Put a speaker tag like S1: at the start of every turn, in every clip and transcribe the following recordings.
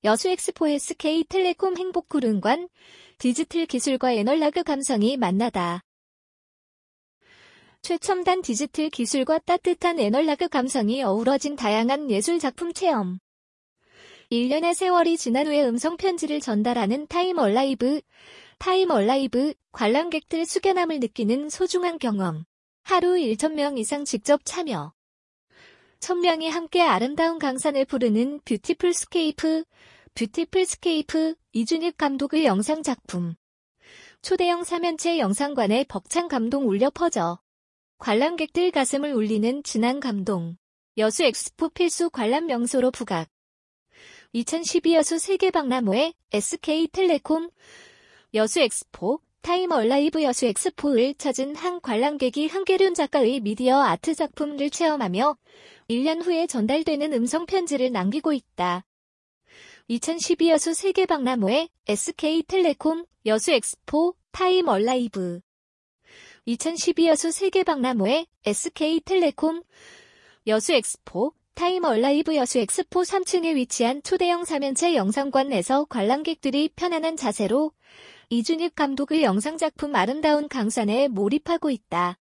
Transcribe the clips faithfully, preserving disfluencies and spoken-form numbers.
S1: 여수 엑스포 에스케이텔레콤 행복구름관, 디지털 기술과 애널로그 감성이 만나다. 최첨단 디지털 기술과 따뜻한 애널로그 감성이 어우러진 다양한 예술 작품 체험. 일 년의 세월이 지난 후에 음성 편지를 전달하는 타임 얼라이브. 타임 얼라이브, 관람객들 숙연함을 느끼는 소중한 경험. 하루 천 명 이상 직접 참여. 천 명이 함께 아름다운 강산을 부르는 뷰티풀 스케이프. 뷰티풀 스케이프, 이준익 감독의 영상 작품. 초대형 삼연체 영상관에 벅찬 감동 울려 퍼져. 관람객들 가슴을 울리는 진한 감동. 여수 엑스포 필수 관람 명소로 부각. 이천십이 여수 세계박람회 에스케이텔레콤 여수 엑스포 타임 얼라이브 여수 엑스포를 찾은 한 관람객이 한계륜 작가의 미디어 아트 작품을 체험하며 일 년 후에 전달되는 음성 편지를 남기고 있다. 이천십이 여수 세계박람회 에스케이텔레콤 여수 엑스포 타임 얼라이브 이천십이 여수 세계박람회 에스케이텔레콤 여수 엑스포 타임 얼라이브 여수 엑스포 삼 층에 위치한 초대형 삼연체 영상관에서 관람객들이 편안한 자세로 이준익 감독의 영상작품 아름다운 강산에 몰입하고 있다.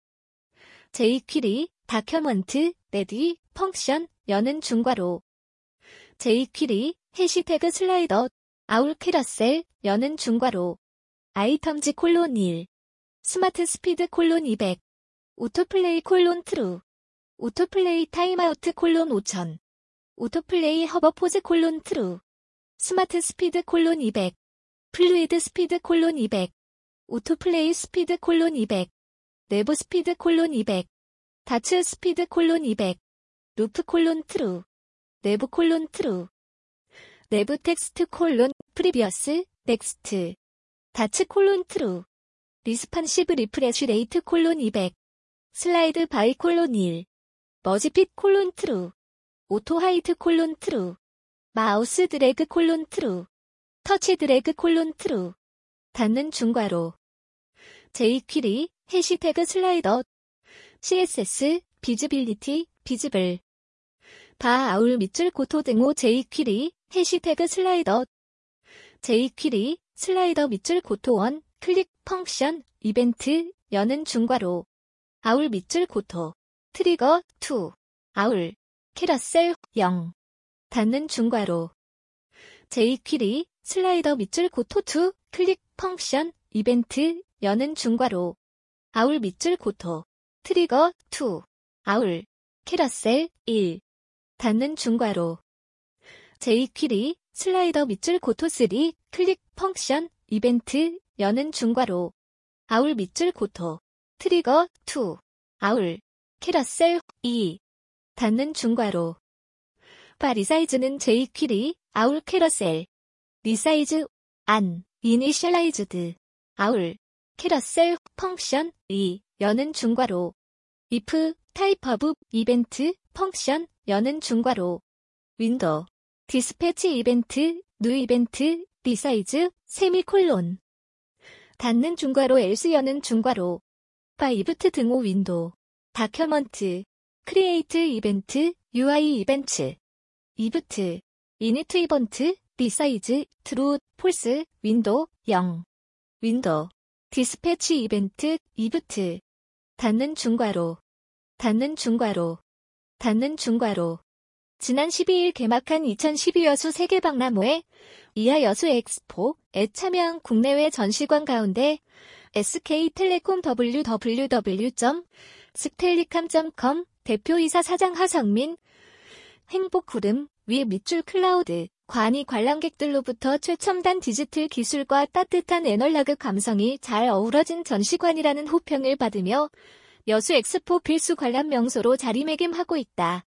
S1: 제이퀴리, 다큐먼트, 레디, 펑션, 여는 중괄호. 제이퀴리, 해시태그 슬라이더, 아울 캐러셀, 여는 중괄호. 아이텀즈 콜론 일. 스마트 스피드 콜론 이백. 오토플레이 콜론 트루. 오토플레이 타임아우트 콜론 오천. 오토플레이 허버포즈 콜론 트루. 스마트 스피드 콜론 이백. 플루이드 스피드 콜론 이백. 오토플레이 스피드 콜론 이백. 내부 스피드 콜론 이백. 다츠 스피드 콜론 이백. 루프 콜론 트루. 내부 콜론 트루. 내부 텍스트 콜론 프리비어스 넥스트. 다츠 콜론 트루. 리스판시브 리프레쉬 레이트 콜론 이백. 슬라이드 바이 콜론 일. 머지핏 콜론 트루. 오토 하이트 콜론 트루. 마우스 드래그 콜론 트루. 터치 드래그 콜론 트루. 닫는 중괄호. 제이퀴리, 해시태그 슬라이더. 씨에스에스, 비즈빌리티, 비즈블. 바 아울 밑줄 고토 등호 제이퀴리, 해시태그 슬라이더. 제이퀴리, 슬라이더 밑줄 고토 원, 클릭 펑션, 이벤트, 여는 중괄호. 아울 밑줄 고토. 트리거, 투. 아울. 캐러셀, 영. 닫는 중괄호. 제이퀴리, 슬라이더 밑줄 고토 투, 클릭 펑션, 이벤트, 여는 중괄호. 아울 밑줄 고토. 트리거, 투. 아울. 캐러셀, 일. 닫는 중괄호. 제이퀴리, 슬라이더 밑줄 고토 쓰리, 클릭 펑션, 이벤트, 여는 중괄호. 아울 밑줄 고토. 트리거, 투. 아울. 캐러셀, 이. 닫는 중괄호. 바 리사이즈는 제이퀴리, 아울 캐러셀. 리사이즈, 안, 이니셜라이즈드. 아울. 캐러셀, 펑션, 이. 여는 중괄호. if, 타입 오브, 이벤트, 펑션, 여는 중괄호. 윈도우. 디스패치 이벤트, 뉴 이벤트, 리사이즈, 세미콜론. 닫는 중괄호 else 여는 중괄호. 바 이브트 등호 윈도우. 다큐먼트. 크리에이트 이벤트, 유아이 이벤트. 이브트. 이니트 이번트, 리사이즈, 트루, 폴스, 윈도우, 영. 윈도우. 디스패치 이벤트, 이브트. 닫는 중괄호. 닫는 중괄호. 닫는 중괄호. 지난 십이 일 개막한 이천십이 여수 세계박람회 이하 여수 엑스포에 참여한 국내외 전시관 가운데 에스케이텔레콤 더블유 더블유 더블유 점 스텔리캄 점 컴 대표이사 사장 하성민. 행복구름 위 밑줄 클라우드 관이 관람객들로부터 최첨단 디지털 기술과 따뜻한 애널로그 감성이 잘 어우러진 전시관이라는 호평을 받으며 여수 엑스포 필수 관람 명소로 자리매김하고 있다.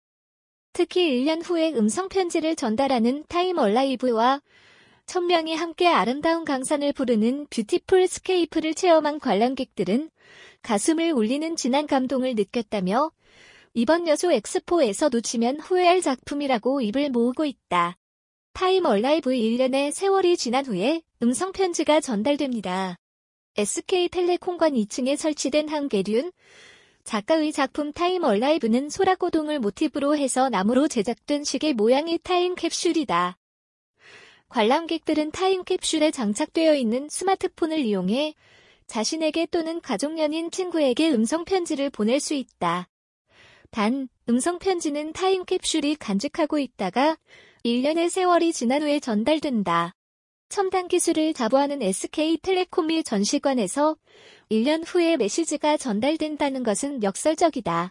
S1: 특히 일 년 후에 음성 편지를 전달하는 타임 얼라이브와 천 명이 함께 아름다운 강산을 부르는 뷰티풀 스케이프를 체험한 관람객들은 가슴을 울리는 진한 감동을 느꼈다며 이번 여수 엑스포에서 놓치면 후회할 작품이라고 입을 모으고 있다. 타임 얼라이브 일 년의 세월이 지난 후에 음성 편지가 전달됩니다. 에스케이텔레콤관 이 층에 설치된 한계륜. 작가의 작품 타임 얼라이브는 소라고동을 모티브로 해서 나무로 제작된 시계 모양의 타임 캡슐이다. 관람객들은 타임캡슐에 장착되어 있는 스마트폰을 이용해 자신에게 또는 가족, 연인, 친구에게 음성편지를 보낼 수 있다. 단, 음성편지는 타임캡슐이 간직하고 있다가 일 년의 세월이 지난 후에 전달된다. 첨단 기술을 자부하는 에스케이텔레콤이 전시관에서 일 년 후에 메시지가 전달된다는 것은 역설적이다.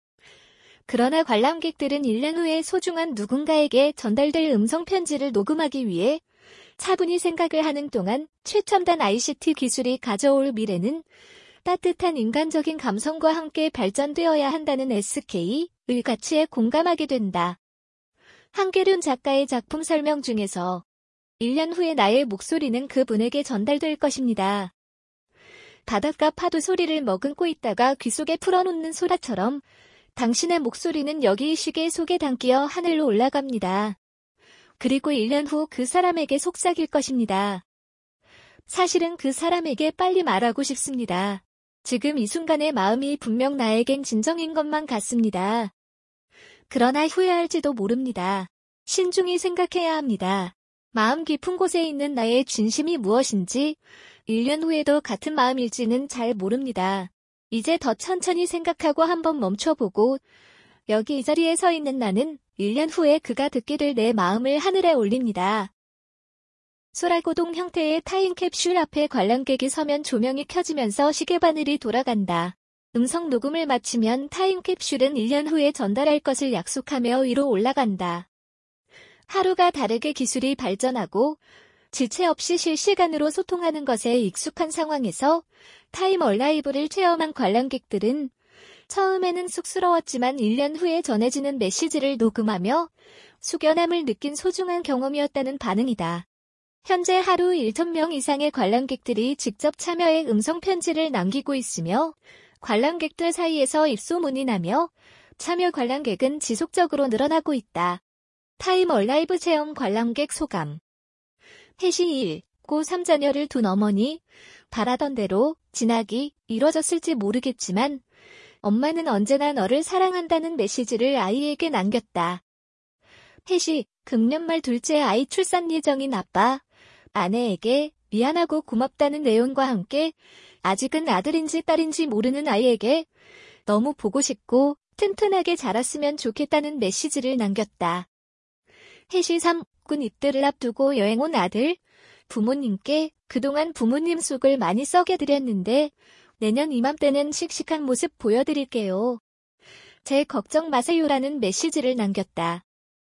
S1: 그러나 관람객들은 일 년 후에 소중한 누군가에게 전달될 음성편지를 녹음하기 위해 차분히 생각을 하는 동안 최첨단 아이씨티 기술이 가져올 미래는 따뜻한 인간적인 감성과 함께 발전되어야 한다는 에스케이의 가치에 공감하게 된다. 한계륜 작가의 작품 설명 중에서 일 년 후에 나의 목소리는 그분에게 전달될 것입니다. 바닷가 파도 소리를 머금고 있다가 귀 속에 풀어놓는 소라처럼 당신의 목소리는 여기 이 시계 속에 담기어 하늘로 올라갑니다. 그리고 일 년 후 그 사람에게 속삭일 것입니다. 사실은 그 사람에게 빨리 말하고 싶습니다. 지금 이 순간의 마음이 분명 나에겐 진정인 것만 같습니다. 그러나 후회할지도 모릅니다. 신중히 생각해야 합니다. 마음 깊은 곳에 있는 나의 진심이 무엇인지 일 년 후에도 같은 마음일지는 잘 모릅니다. 이제 더 천천히 생각하고 한번 멈춰보고 여기 이 자리에 서 있는 나는 일 년 후에 그가 듣게 될 내 마음을 하늘에 올립니다. 소라고동 형태의 타임캡슐 앞에 관람객이 서면 조명이 켜지면서 시계바늘이 돌아간다. 음성 녹음을 마치면 타임캡슐은 일 년 후에 전달할 것을 약속하며 위로 올라간다. 하루가 다르게 기술이 발전하고 지체 없이 실시간으로 소통하는 것에 익숙한 상황에서 타임 얼라이브를 체험한 관람객들은 처음에는 쑥스러웠지만 일 년 후에 전해지는 메시지를 녹음하며 숙연함을 느낀 소중한 경험이었다는 반응이다. 현재 하루 천 명 이상의 관람객들이 직접 참여해 음성편지를 남기고 있으며 관람객들 사이에서 입소문이 나며 참여 관람객은 지속적으로 늘어나고 있다. 타임 얼라이브 체험 관람객 소감. 혜시 일, 고 삼 자녀를 둔 어머니, 바라던 대로 진학이 이뤄졌을지 모르겠지만 엄마는 언제나 너를 사랑한다는 메시지를 아이에게 남겼다. 혜시, 금년 말 둘째 아이 출산 예정인 아빠, 아내에게 미안하고 고맙다는 내용과 함께 아직은 아들인지 딸인지 모르는 아이에게 너무 보고 싶고 튼튼하게 자랐으면 좋겠다는 메시지를 남겼다. 혜시 삼, 군 입대를 앞두고 여행 온 아들, 부모님께 그동안 부모님 속을 많이 썩여드렸는데 내년 이맘때는 씩씩한 모습 보여드릴게요. 제 걱정 마세요라는 메시지를 남겼다.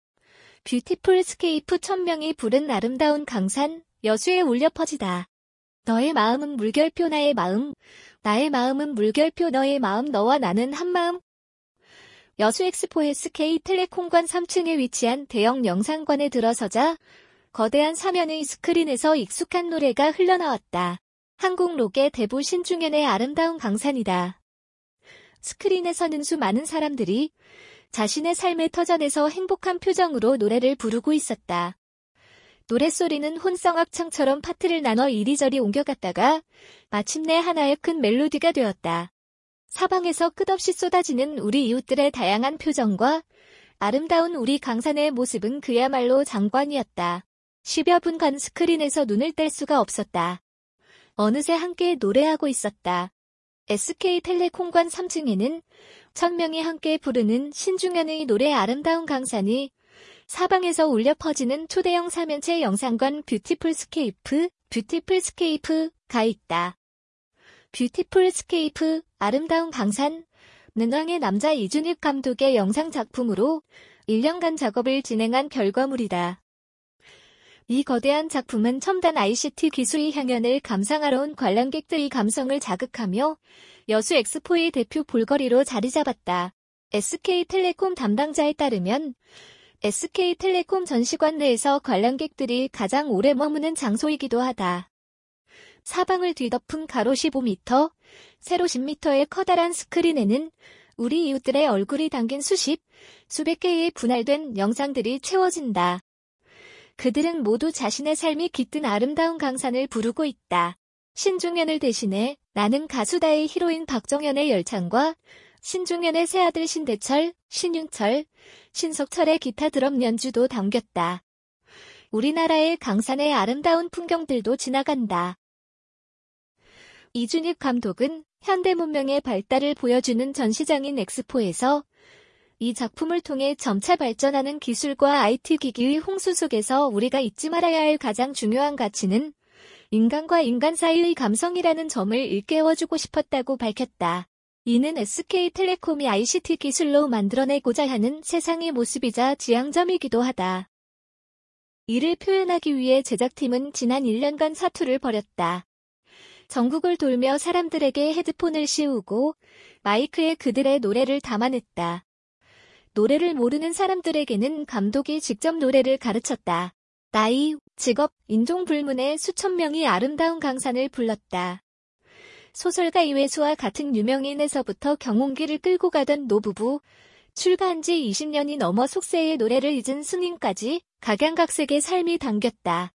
S1: 뷰티풀 스케이프 천명이 부른 아름다운 강산, 여수에 울려 퍼지다. 너의 마음은 물결표 나의 마음, 나의 마음은 물결표 너의 마음 너와 나는 한마음. 여수 엑스포 에스케이텔레콤관 삼 층에 위치한 대형 영상관에 들어서자 거대한 사면의 스크린에서 익숙한 노래가 흘러나왔다. 한국록의 대부 신중현의 아름다운 강산이다. 스크린에서는 수많은 사람들이 자신의 삶의 터전에서 행복한 표정으로 노래를 부르고 있었다. 노랫소리는 혼성악창처럼 파트를 나눠 이리저리 옮겨갔다가 마침내 하나의 큰 멜로디가 되었다. 사방에서 끝없이 쏟아지는 우리 이웃들의 다양한 표정과 아름다운 우리 강산의 모습은 그야말로 장관이었다. 십여 분간 스크린에서 눈을 뗄 수가 없었다. 어느새 함께 노래하고 있었다. 에스케이텔레콤관 삼 층에는 천명이 함께 부르는 신중현의 노래 아름다운 강산이 사방에서 울려 퍼지는 초대형 사면체 영상관 뷰티풀 스케이프, 뷰티풀 스케이프가 있다. 뷰티풀 스케이프, 아름다운 강산, 능왕의 남자 이준익 감독의 영상 작품으로 일 년간 작업을 진행한 결과물이다. 이 거대한 작품은 첨단 아이씨티 기술의 향연을 감상하러 온 관람객들의 감성을 자극하며 여수 엑스포의 대표 볼거리로 자리 잡았다. 에스케이텔레콤 담당자에 따르면 에스케이텔레콤 전시관 내에서 관람객들이 가장 오래 머무는 장소이기도 하다. 사방을 뒤덮은 가로 십오 미터, 세로 십 미터의 커다란 스크린에는 우리 이웃들의 얼굴이 담긴 수십, 수백 개의 분할된 영상들이 채워진다. 그들은 모두 자신의 삶이 깃든 아름다운 강산을 부르고 있다. 신중현을 대신해 나는 가수다의 히로인 박정현의 열창과 신중현의 새아들 신대철, 신윤철, 신석철의 기타 드럼 연주도 담겼다. 우리나라의 강산의 아름다운 풍경들도 지나간다. 이준익 감독은 현대 문명의 발달을 보여주는 전시장인 엑스포에서 이 작품을 통해 점차 발전하는 기술과 아이티 기기의 홍수 속에서 우리가 잊지 말아야 할 가장 중요한 가치는 인간과 인간 사이의 감성이라는 점을 일깨워주고 싶었다고 밝혔다. 이는 에스케이텔레콤이 아이씨티 기술로 만들어내고자 하는 세상의 모습이자 지향점이기도 하다. 이를 표현하기 위해 제작팀은 지난 일 년간 사투를 벌였다. 전국을 돌며 사람들에게 헤드폰을 씌우고 마이크에 그들의 노래를 담아냈다. 노래를 모르는 사람들에게는 감독이 직접 노래를 가르쳤다. 나이, 직업, 인종 불문의 수천 명이 아름다운 강산을 불렀다. 소설가 이회수와 같은 유명인에서부터 경운기를 끌고 가던 노부부, 출가한 지 이십 년이 넘어 속세의 노래를 잊은 스님까지 각양각색의 삶이 담겼다.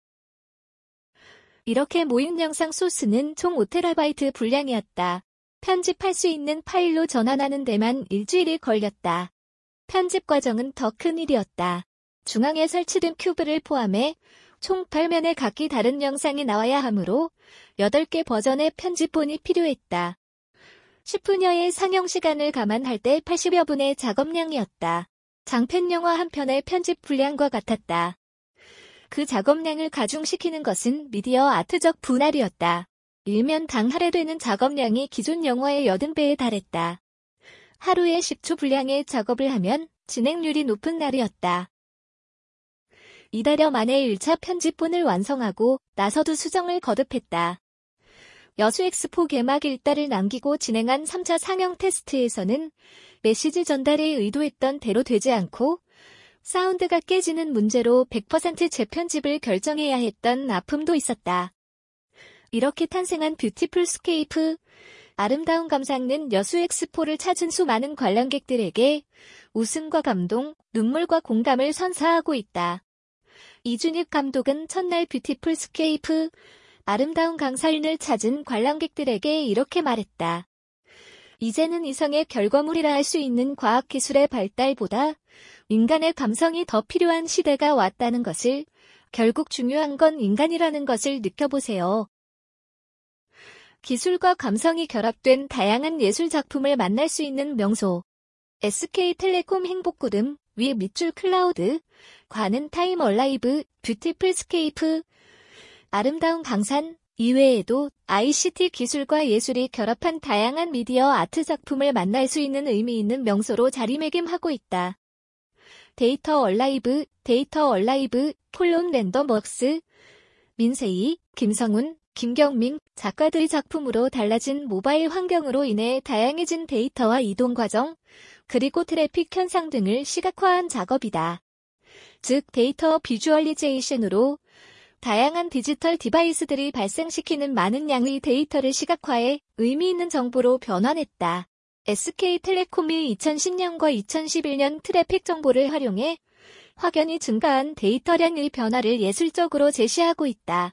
S1: 이렇게 모인 영상 소스는 총 오 테라바이트 분량이었다. 편집할 수 있는 파일로 전환하는 데만 일주일이 걸렸다. 편집 과정은 더 큰 일이었다. 중앙에 설치된 큐브를 포함해 총 팔 면의 각기 다른 영상이 나와야 하므로 여덟 개 버전의 편집본이 필요했다. 십 분여의 상영 시간을 감안할 때 팔십여 분의 작업량이었다. 장편 영화 한 편의 편집 분량과 같았다. 그 작업량을 가중시키는 것은 미디어 아트적 분할이었다. 일면당 할애되는 작업량이 기존 영화의 여든 배에 달했다. 하루에 십 초 분량의 작업을 하면 진행률이 높은 날이었다. 이달여 만에 일 차 편집본을 완성하고 나서도 수정을 거듭했다. 여수엑스포 개막 일달을 남기고 진행한 삼 차 상영 테스트에서는 메시지 전달이 의도했던 대로 되지 않고 사운드가 깨지는 문제로 백 퍼센트 재편집을 결정해야 했던 아픔도 있었다. 이렇게 탄생한 뷰티풀 스케이프, 아름다운 감상은 여수엑스포를 찾은 수많은 관람객들에게 웃음과 감동, 눈물과 공감을 선사하고 있다. 이준익 감독은 첫날 뷰티풀 스케이프, 아름다운 강산을 찾은 관람객들에게 이렇게 말했다. 이제는 이성의 결과물이라 할 수 있는 과학기술의 발달보다 인간의 감성이 더 필요한 시대가 왔다는 것을, 결국 중요한 건 인간이라는 것을 느껴보세요. 기술과 감성이 결합된 다양한 예술 작품을 만날 수 있는 명소. 에스케이텔레콤 행복구름, 위 밑줄 클라우드, 관은 타임 얼라이브, 뷰티풀 스케이프, 아름다운 강산, 이외에도 아이씨티 기술과 예술이 결합한 다양한 미디어 아트 작품을 만날 수 있는 의미 있는 명소로 자리매김하고 있다. 데이터 얼라이브, 데이터 얼라이브, 콜론 랜덤웍스, 민세희, 김성훈, 김경민 작가들의 작품으로 달라진 모바일 환경으로 인해 다양해진 데이터와 이동 과정, 그리고 트래픽 현상 등을 시각화한 작업이다. 즉 데이터 비주얼리제이션으로 다양한 디지털 디바이스들이 발생시키는 많은 양의 데이터를 시각화해 의미 있는 정보로 변환했다. 에스케이텔레콤이 이천십 년과 이천십일 년 트래픽 정보를 활용해 확연히 증가한 데이터량의 변화를 예술적으로 제시하고 있다.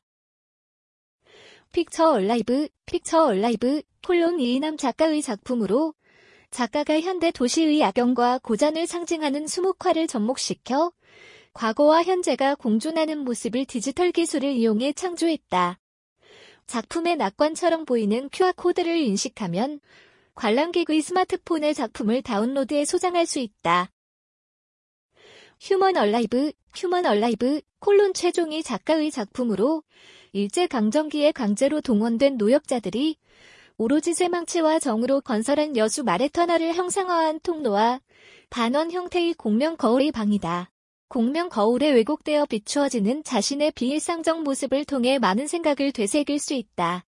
S1: 픽처 얼라이브, 픽처 얼라이브, 콜론 이인함 작가의 작품으로 작가가 현대 도시의 야경과 고전을 상징하는 수묵화를 접목시켜 과거와 현재가 공존하는 모습을 디지털 기술을 이용해 창조했다. 작품의 낙관처럼 보이는 큐아르코드를 인식하면 관람객의 스마트폰에 작품을 다운로드해 소장할 수 있다. 휴먼 얼라이브, 휴먼 얼라이브, 콜론 최종희 작가의 작품으로 일제강점기에 강제로 동원된 노역자들이 오로지 쇠망치와 정으로 건설한 여수 마레터널을 형상화한 통로와 반원 형태의 공명 거울의 방이다. 공명 거울에 왜곡되어 비추어지는 자신의 비일상적 모습을 통해 많은 생각을 되새길 수 있다.